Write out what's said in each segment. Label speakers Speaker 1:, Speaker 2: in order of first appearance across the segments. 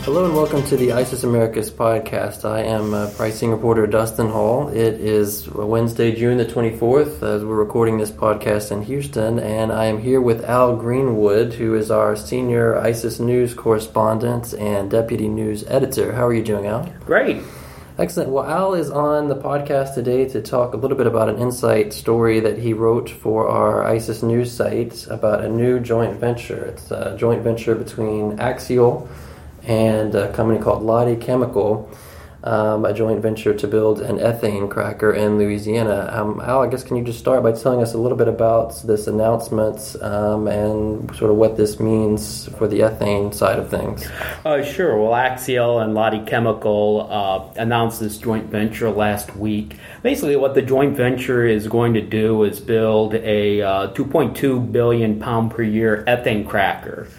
Speaker 1: Hello and welcome to the ISIS Americas podcast. I am pricing reporter Dustin Hall. It is Wednesday, June the 24th, as we're recording this podcast in Houston, and I am here with Al Greenwood, who is our senior ISIS news correspondent and deputy news editor. How are you doing, Al?
Speaker 2: Great.
Speaker 1: Excellent. Well, Al is on the podcast today to talk a little bit about an insight story that he wrote for our ISIS news site about a new joint venture. It's a joint venture between Axiall and a company called Lottie Chemical, a joint venture to build an ethane cracker in Louisiana. Al, I guess can you just start by telling us a little bit about this announcement and sort of what this means for the ethane side of things?
Speaker 2: Sure. Well, Axiall and Lottie Chemical announced this joint venture last week. Basically, what the joint venture is going to do is build a 2.2 billion pound per year ethane cracker.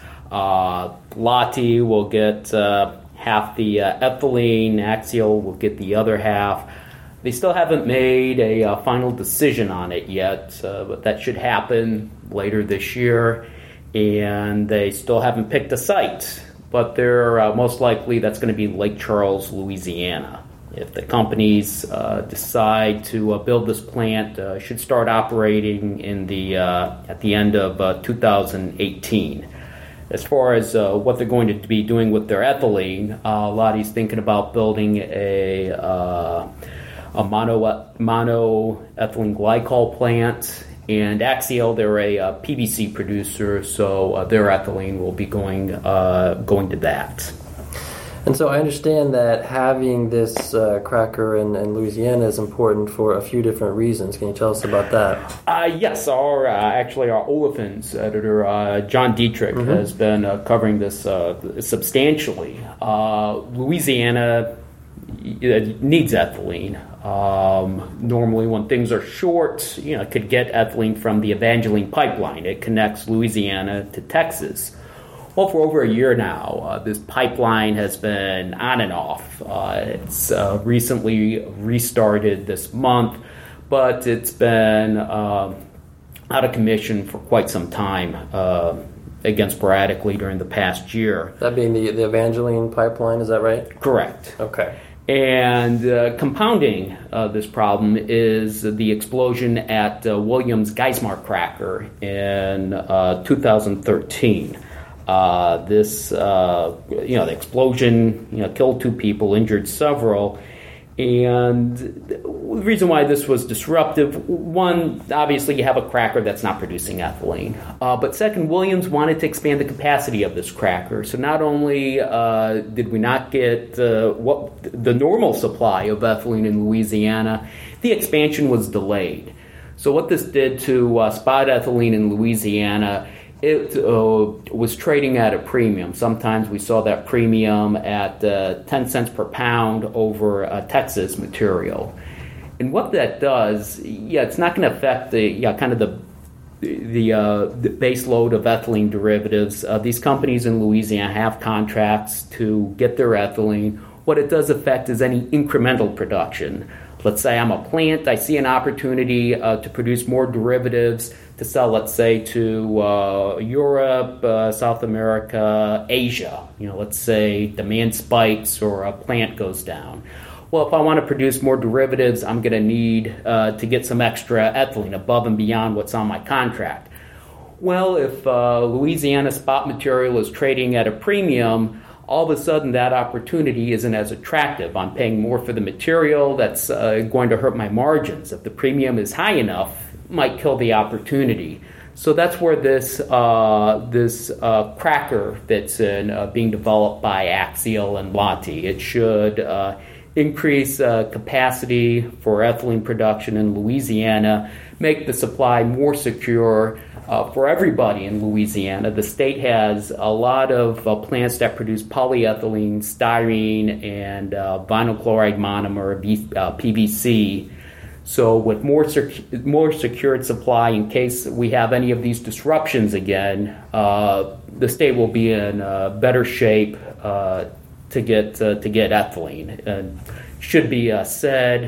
Speaker 2: Lottie will get half the ethylene, Axiall will get the other half. They still haven't made a final decision on it yet, but that should happen later this year. And they still haven't picked a site, but they're most likely that's going to be Lake Charles, Louisiana. If the companies decide to build this plant, should start operating in at the end of 2018. As far as what they're going to be doing with their ethylene, Lottie's thinking about building a monoethylene glycol plant, and Axiall, they're a PVC producer, so their ethylene will be going to that.
Speaker 1: And so I understand that having this cracker in Louisiana is important for a few different reasons. Can you tell us about that?
Speaker 2: Yes, our olefins editor, John Dietrich, has been covering this substantially. Louisiana needs ethylene. Normally when things are short, it could get ethylene from the Evangeline pipeline. It connects Louisiana to Texas. Well, for over a year now, this pipeline has been on and off. It's recently restarted this month, but it's been out of commission for quite some time, again, sporadically during the past year.
Speaker 1: That being the Evangeline pipeline, is that right?
Speaker 2: Correct.
Speaker 1: Okay.
Speaker 2: And compounding this problem is the explosion at Williams Geismar cracker in 2013. The explosion, killed 2 people, injured several. And the reason why this was disruptive, one, obviously you have a cracker that's not producing ethylene. But second, Williams wanted to expand the capacity of this cracker. So not only did we not get the normal supply of ethylene in Louisiana, the expansion was delayed. So what this did to spot ethylene in Louisiana, it was trading at a premium. Sometimes we saw that premium at 10 cents per pound over Texas material. And what that does, it's not going to affect the base load of ethylene derivatives. These companies in Louisiana have contracts to get their ethylene. What it does affect is any incremental production. Let's say I'm a plant, I see an opportunity to produce more derivatives to sell, let's say, to Europe, South America, Asia. Let's say demand spikes or a plant goes down. Well, if I want to produce more derivatives, I'm going to need to get some extra ethylene above and beyond what's on my contract. Well, if Louisiana spot material is trading at a premium, all of a sudden that opportunity isn't as attractive. I'm paying more for the material. That's going to hurt my margins. If the premium is high enough, it might kill the opportunity. So that's where this cracker that's being developed by Axiall and Lottie. It should increase capacity for ethylene production in Louisiana, make the supply more secure for everybody in Louisiana. The state has a lot of plants that produce polyethylene, styrene, and vinyl chloride monomer, PVC. So with more secured supply, in case we have any of these disruptions again, the state will be in better shape to get ethylene. And should be said,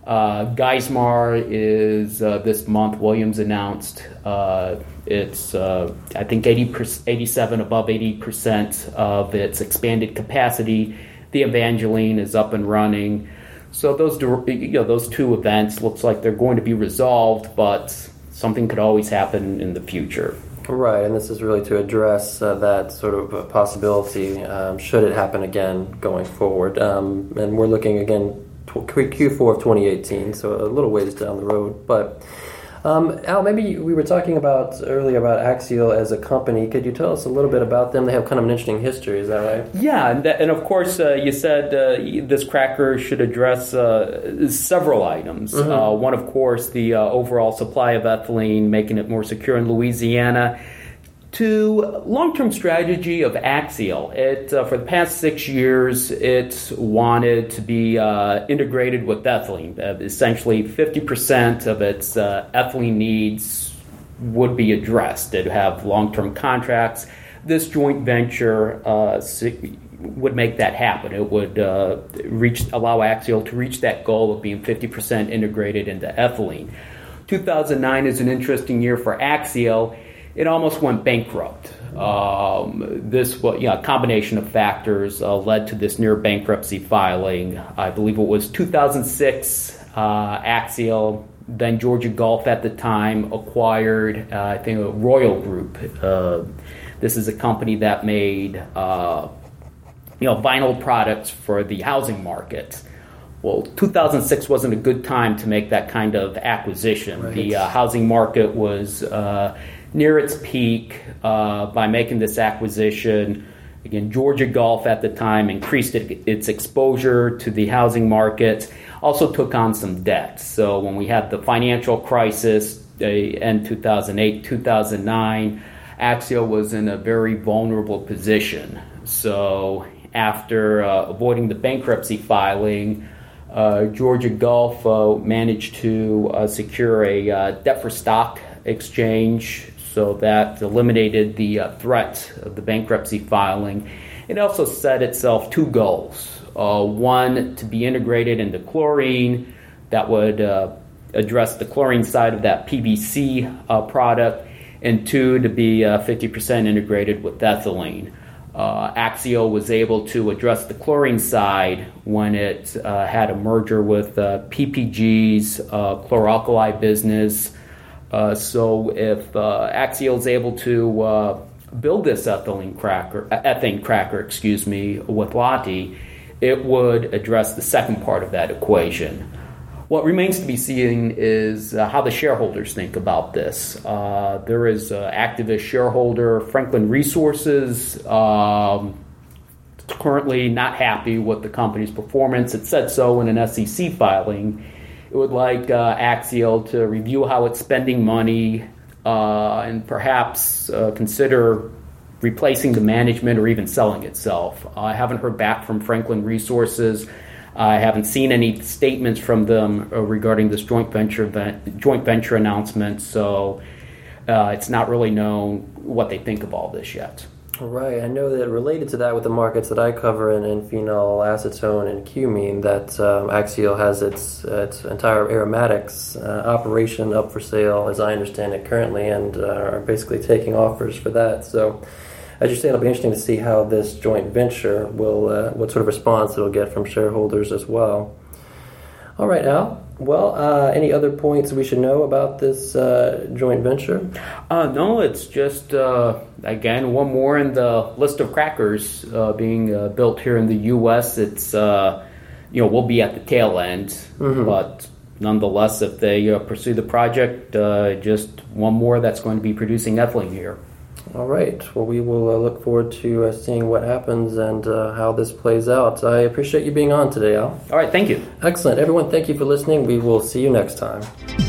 Speaker 2: Geismar is this month. Williams announced it's I think 87 above 80% of its expanded capacity. The Evangeline is up and running. So those two events looks like they're going to be resolved, but something could always happen in the future.
Speaker 1: Right, and this is really to address that sort of possibility should it happen again going forward. And we're looking again Q4 of 2018, so a little ways down the road. But Al, maybe we were talking about earlier about Axiall as a company. Could you tell us a little bit about them? They have kind of an interesting history, is that right?
Speaker 2: Yeah, and of course you said this cracker should address several items. Mm-hmm. One, of course, the overall supply of ethylene, making it more secure in Louisiana. To long-term strategy of Axiall, for the past 6 years, it wanted to be integrated with ethylene. Essentially, 50% of its ethylene needs would be addressed. It'd have long-term contracts. This joint venture would make that happen. It would allow Axiall to reach that goal of being 50% integrated into ethylene. 2009 is an interesting year for Axiall. It almost went bankrupt. This was, a combination of factors led to this near bankruptcy filing. I believe it was 2006. Axiall, then Georgia Gulf at the time, acquired, I think, a Royal Group. This is a company that made, vinyl products for the housing market. Well, 2006 wasn't a good time to make that kind of acquisition. Right. The housing market was near its peak. By making this acquisition. Again, Georgia Gulf at the time increased its exposure to the housing market, also took on some debt. So when we had the financial crisis in 2008, 2009, Axiall was in a very vulnerable position. So after avoiding the bankruptcy filing, Georgia Gulf managed to secure a debt-for-stock exchange. So that eliminated the threat of the bankruptcy filing. It also set itself two goals. One, to be integrated into chlorine. That would address the chlorine side of that PVC product. And two, to be 50% integrated with ethylene. Axiall was able to address the chlorine side when it had a merger with PPG's chlor-alkali business. So if Axiall is able to build this ethane cracker, with Lotte, it would address the second part of that equation. What remains to be seen is how the shareholders think about this. There is an activist shareholder, Franklin Resources, currently not happy with the company's performance. It said so in an SEC filing. It would like Axiall to review how it's spending money and perhaps consider replacing the management or even selling itself. I haven't heard back from Franklin Resources. I haven't seen any statements from them regarding this joint venture announcement, so it's not really known what they think of all this yet.
Speaker 1: Right. I know that related to that with the markets that I cover in phenol, acetone, and cumene, that Axiall has its entire aromatics operation up for sale, as I understand it currently, and are basically taking offers for that. So, as you say, it'll be interesting to see how this joint venture will, what sort of response it'll get from shareholders as well. All right, Al. Well, any other points we should know about this joint venture?
Speaker 2: No, it's just, again, one more in the list of crackers being built here in the U.S. It's, we'll be at the tail end, mm-hmm. But nonetheless, if they pursue the project, just one more that's going to be producing ethylene here.
Speaker 1: All right. Well, we will look forward to seeing what happens and how this plays out. I appreciate you being on today, Al.
Speaker 2: All right. Thank you.
Speaker 1: Excellent. Everyone, thank you for listening. We will see you next time.